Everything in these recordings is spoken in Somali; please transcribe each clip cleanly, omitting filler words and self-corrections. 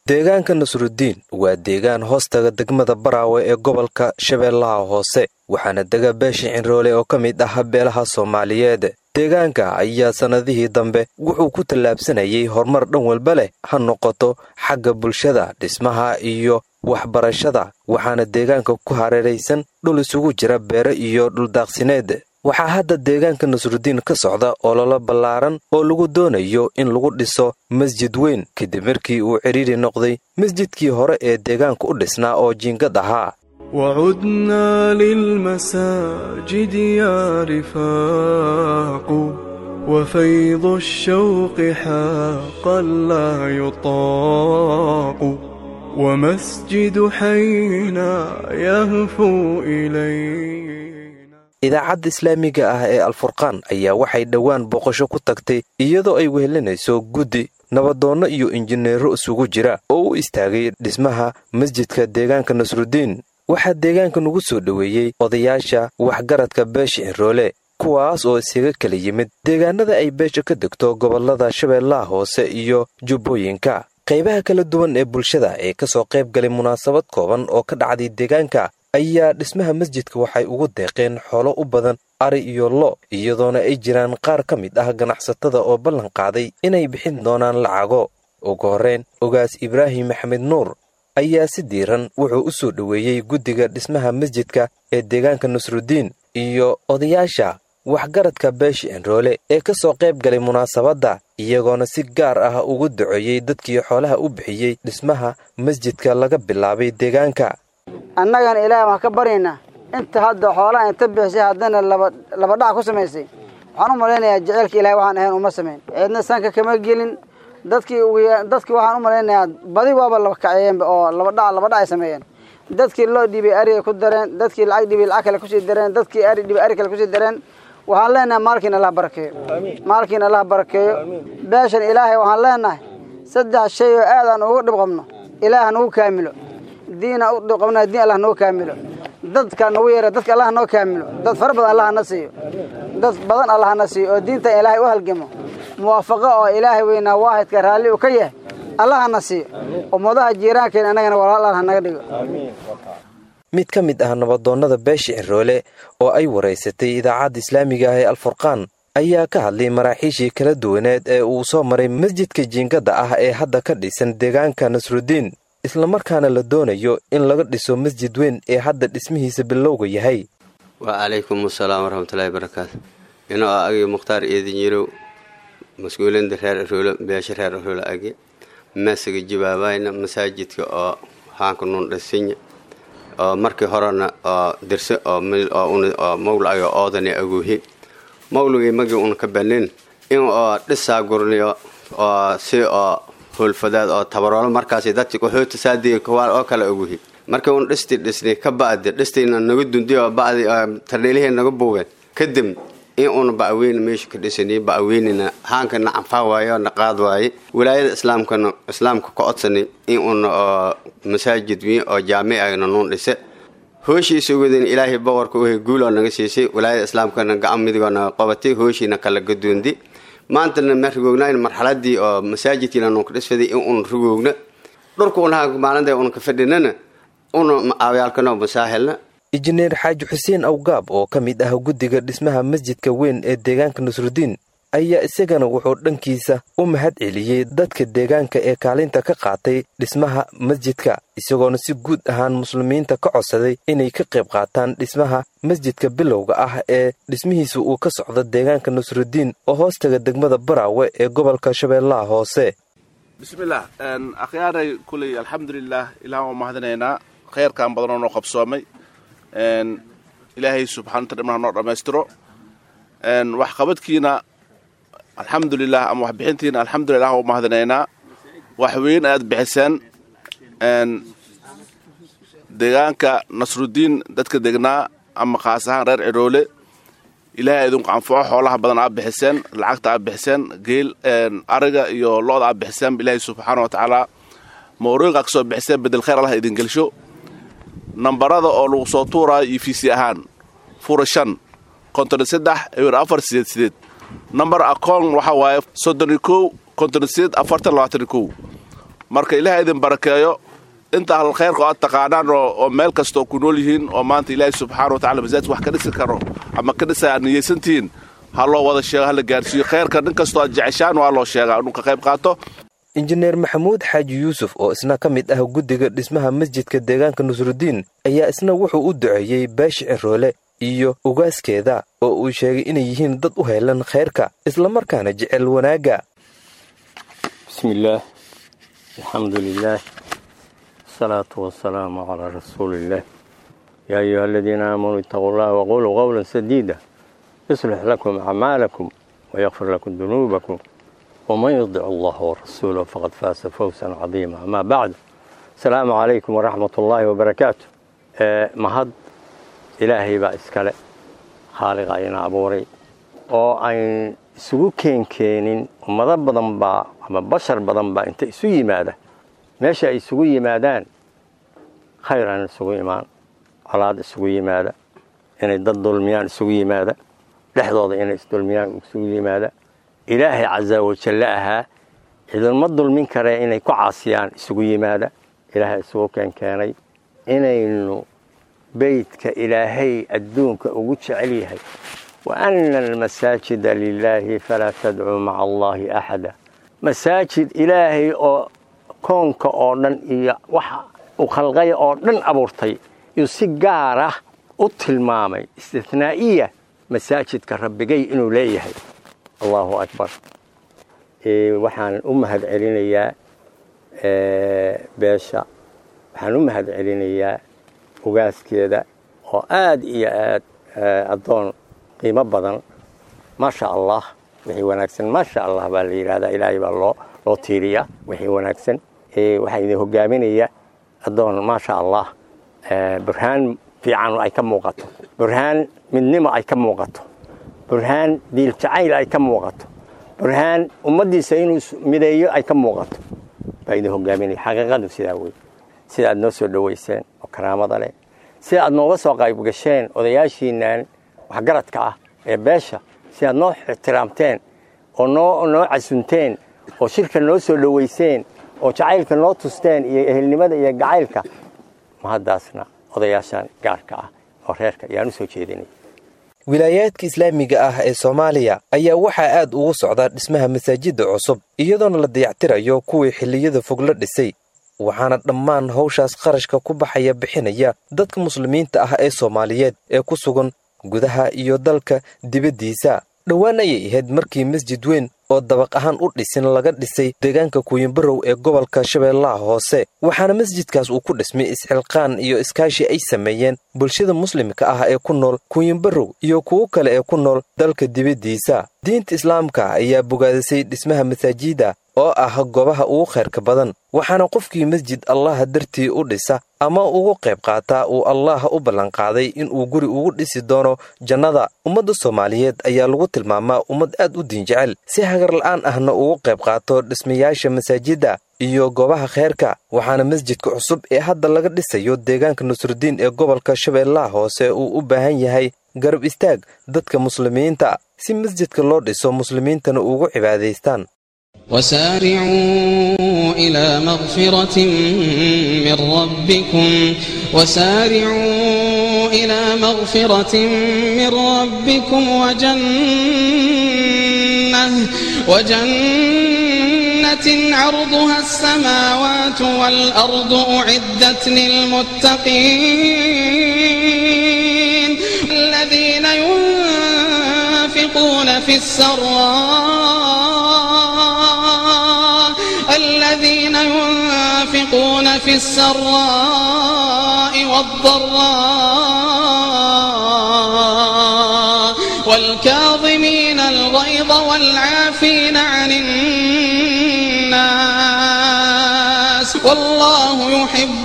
deegaanka Nasruddin waa deegaan hoostaga degmada Baraawe ee gobolka Shabeellaha Hoose waxaana dega beesha Cinroole oo ka mid ah beelaha Soomaaliyeed. deegaanka ayaa sanadihii dambe wuxuu ku tallaabsanayay horumar dhan walba leh ha noqoto xagga bulshada, dhismaha iyo waxbarashada, waxaana deegaanka ku hareeraysan dhul isugu jira beero iyo dhul daaqsineed. waxaa hadda deegaanka Nasruddin ka socda olole ballaaran oo lagu doonayo in lagu dhiso masjid weyn kadib markii uu ciriiri noqday masjidkii hore ee deegaanka u dhisnaa oo jiingad ahaa. وعدنا للمساجد يا رفاق وفيض الشوق حقا لا يطاق ومسجد حينا يهفو إلينا. idaacadda islaamiga ah ee Al-Furqaan ayaa waxay dhawaan boqosho ku tagtay iyadoo ay wehelinayso guddi nabadoonno iyo injineero isugu jira oo u istaagay dhismaha masjidka deegaanka Nasruddin. waxaa deegaanka nagu soo dhaweeyay odayaasha waxgaradka beesha Cinroole kuwaas oo isaga kala yimid deegaanada ay beesha ka degto gobolada Shabeellaha Hoose iyo Jubbooyinka. qaybaha kala duwan ee bulshada ee ka soo qayb galay munaasabad kooban oo ka dhacday deegaanka ayaa dhismaha masjidka waxay ugu deeqeen xoolo u badan ari iyo lo, iyadoona ay jiraan qaar ka mid ah ganacsatada oo ballan qaaday inay bixin doonaan lacago. ugu horreyn ogaas Ibraahim Maxamed Nuur ayaa si diiran wuxuu u soo dhaweeyay guddiga dhismaha masjidka ee deegaanka Nasruddin iyo odayaasha waxgaradka beesha Cinroole ee ka soo qayb galay munaasabadda, iyagoona si gaar ah ugu duceeyay dadkii xoolaha u bixiyay dhismaha masjidka laga bilaabay deegaanka. annagana ilaahay waan ka baryaynaa inta hadda xoolaha inta bixisay haddana laba dhac ku samaysay. waxaan u malaynayaa jaceylka ilaahay waxaan ahayn uma samayn, cidna sanka kama gelin. dadkii waxaan u malaynayaa badi waaba laba kacayeen oo laba dhac ay sameeyeen. dadkii loo dhibay ari ku dareen, dadkii lacag dhibay lacag kale ku sii dareen, dadkii ari dhibay ari kale ku sii dareen. waxaan leenahay maalkiina Allah barakeeyo, maalkiina Allah barakeeyo. beeshan ilaahay waxaan leenahay saddex shay oo aad aan ugu dhib qabno ilaahay nagu kaamilo. diina u dhib qabnaa diin Allah nagu kaamilo. dadka nagu yeera dadka Allah nagu kaamilo. dad far badan Allah na siiyo, dad badan Allah na siiyo oo diinta ilaahay u halgamo. muwaafaqo oo ilaahay weynaa waahidka raalli u ka yahay Allah na siiyo. ummadaha jiiraankeena anagana walaalaha naga dhigo. mid ka mid ah nabadoonnada beesha Cinroole oo ay wareysatay idaacadda islaamiga ah ee Al-Furqaan ayaa ka hadlay maraaxiishii kala duwaneed ee uu soo maray masjidka jiingada ah ee hadda ka dhisan deegaanka Nasruddin, isla markaana la doonayo in laga dhiso masjid weyn ee hadda dhismihiisa bilowga yahay. wa alaykum asalaam wa rahmatullahi wa barakaatuh. inoo agi mukhtaar idin yiro mas'uulinta reer Cinroole beesha reer Cinroole agi masaga jibaabayna masaajidka oo haanka nun dhisin oo markii horena oo dirse oo meel oo mawlay oo oodani aguuhi mawlugii magi un ka banin in oo dhisa gurniyo oo si oo hulfadaad oo tabarool markaas dadkii ku xoota saadii oo kala aguuhi markii un dhisni ka baad dhistina nagu dundiyo baad tarneelihii nagu buugen kadib in uu baaweyn meesha ka dhisnay baaweynina haanka nacfa waayo naqaad waaye wilaayada islaamka ka codsanay in uu masaajid weyn oo jaamic ah noon dhise hooshiisa wadin ilaahay boqorka uu guulo naga siisay wilaayada islaamka gacan midigana qabatay hooshiina kala gaduundi maantana ma rugoognaan marxaladii oo masaajidkina noon ka dhisfaday in uu rugoogna dhulkuna maalinta uu ka fadhinana uu aawayalkana masaahilna. injineer Xaaji Xuseen Awgaab oo ka mid ah guddiga dhismaha masjidka weyn ee deegaanka Nasruddin ayaa isagana wuxuu dhankiisa u mahad celiyay dadka deegaanka ee kaalinta ka qaatay dhismaha masjidka, isagoona si guud ahaan muslimiinta ka codsaday inay ka qayb qaataan dhismaha masjidka bilowga ah ee dhismihiisa uu ka socdo deegaanka Nasruddin oo hoostaga degmada Baraawe ee gobolka Shabeellaha Hoose. bismillaah akhyaaray kulli alxamdulillaah ilaahu mahadinayna khayrkan badan oo qabsoomay ilaahay subxaanahu wa ta'aala noo dhameystiro wax qabadkiina alxamdulillaah ama wax bixintiina alxamdulillaah oo mahadinayna wax weyn aad bixiseen deegaanka Nasruddin dadka degnaa ama khaas ahaan reer Cinroole ilaahay idinku anfaco xoolaha badan aad bixiseen lacagta aad bixiseen geel ariga iyo looda aad bixiseen ilaahay subxaanahu wa ta'aala mawruuqa ka soo bixiseen bedel khayr Allah idin gelsho. nambarada oo lagu soo tuuray EFC ahaan furashan konton 3 ewer 488 number account waxa waaye 32 konton 4 22 marka ilaahay idin barakeeyo inta hal khayrka aad taqaanaan oo meel kasta ku nool yihiin oo maanta ilaahay subxaanahu wa ta'aala masaajid wax ka dhisi karo ama ka dhisay niyeysantiin ha loo wada sheego ha la gaarsiiyo khayrka nin kasta aad jeceshaan waa loo sheegaa inuu ka qayb qaato. injineer maxamuud xaaji yuusuf oo isna ka mid ah guddiga dhismaha masjidka deegaanka Nusrudiin ayaa isna wuxuu u duceeyey beesha Ciroole iyo ugaaskeeda oo uu sheegay inay yihiin dad u heelan khayrka isla markaana jecel wanaaga. bismillaah alxamdulillaah salaatu wassalaamu calaa rasuulillaah yaa ayuha aladiina aamanuu ittaqullaha waquluu qawlan sadiida yuslix lakum acmaalakum wayaqfir lakum dunuubakum ومن يطع الله ورسوله فقد فاز فوزا عظيما. أما بعد السلام عليكم ورحمة الله وبركاته. مهد إلهي بإسكاله خالق أينا أبوري أو أين سوكين كينين ومضى بدنبا أما بشر بدنبا أنت سوي ماذا ماشي سوي مادان خير أن سوي مان على سوي ماذا يعني ضد الميان سوي ماذا لحظة يعني الميان سوي ماذا إلهي عز وجل لها إذا المضل من كره إني كعاصيان سوي ماذا إلهي سوكين كاني إنه بيتك إلهي أدونك أوجش عليها وأن المساجد لله فلا تدعو مع الله أحدا. مساجد إلهي أو كونك أورن إيا وخلقي أورن أبورتي يسجارة أطلمامي استثنائية مساجد كربجي إنه ليه الله أكبر. وحن أمهد علينا باشا وحن أمهد علينا وقاس كذا وآد إياد أظن قيمة بدن ما شاء الله وحي ونكسن ما شاء الله بالليل هذا إلهي بالله روتيريا وحي ونكسن وحي ذي هجامينية أظن ما شاء الله برهان في عنو أي كم وقته برهان من نما أي كم وقته برهان ديل تعيل أي كم وقته برهان أمدي سينو مدايو أي كم وقته بعيد هجاميني حقيقة سيداوي سيد نوسو دويسين وكرامة ضلي سيد نوسو قايب قشين وضياشينان وحقرتك باشا سيد نوح احترامتين ونو عسنتين وشركة نوسو دويسين وتعيلك نوتستين يهل لماذا يجعلك ما هداسنا وضياشان قارك وريرك يعني سو جيدني. wilaayaadka islaamiga ah ee Soomaaliya ayaa waxa aad ugu socda dhismaha masaajid cusub iyadoona la dayactirayo kuwii xilliyada fog la dhisay waxaana dhammaan hawshaas qarashka ku baxaya bixinaya dadka muslimiinta ah ee Soomaaliyeed ee ku sugan gudaha iyo dalka dibadiisa. dhawaan ayay ahayd markii masjid weyn oo dabaq ahaan u dhisin laga dhisay deegaanka Kuuyanbarow ee gobolka Shabeellaha Hoose waxaana masjidkaas uu ku dhismay isxilqaan iyo iskaashi ay sameeyeen bulshada muslimka ah ee ku nool Kuuyanbarow iyo kuwa kale ee ku nool dalka dibadiisa. diinta islaamka ayaa bogaadisay dhismaha masaajida oo ah goobaha ugu khayrka badan waxaana qofkii masjid Allah dartii u dhisa ama ugu qayb qaata uu Allah u ballan qaaday in uu guri ugu dhisi doono jannada. ummadda Soomaaliyeed ayaa lagu tilmaamaa ummad aad u diin jecel si hagar la'aan ahna ugu qayb qaato dhismayaasha masaajida iyo goobaha khayrka waxaana masjidka cusub ee hadda laga dhisayo deegaanka Nusrudiin ee gobolka Shabeellaha Hoose uu u baahan yahay garab istaag dadka muslimiinta si masjidka loo dhiso muslimiintana ugu cibaadaystaan. وسارعوا إلى مغفرة من ربكم وجنة عرضها السماوات والأرض أعدت للمتقين الذين ينفقون في السراء والضراء والكاظمين الغيظ والعافين عن الناس والله يحب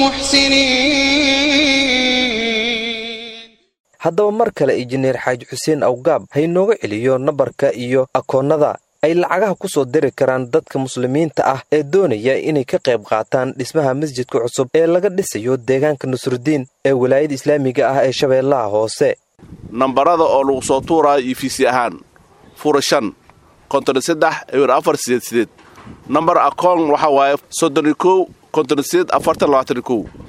المحسنين. haddaba mar kale injineer Xaaji Xuseen Awgaab hay nooga celiyo nabarka iyo akoonnada ay lacagaha ku soo diri karaan dadka muslimiinta ah ee doonaya inay ka qayb qaataan dhismaha masjidka cusub ee laga dhisayo deegaanka Nusrudiin ee wilaayada islaamiga ah ee Shabeellaha Hoose. nambarada oo lagu soo tuuray EFC ahaan fura 5 53 488 number account waxa waaye 31 58 24 22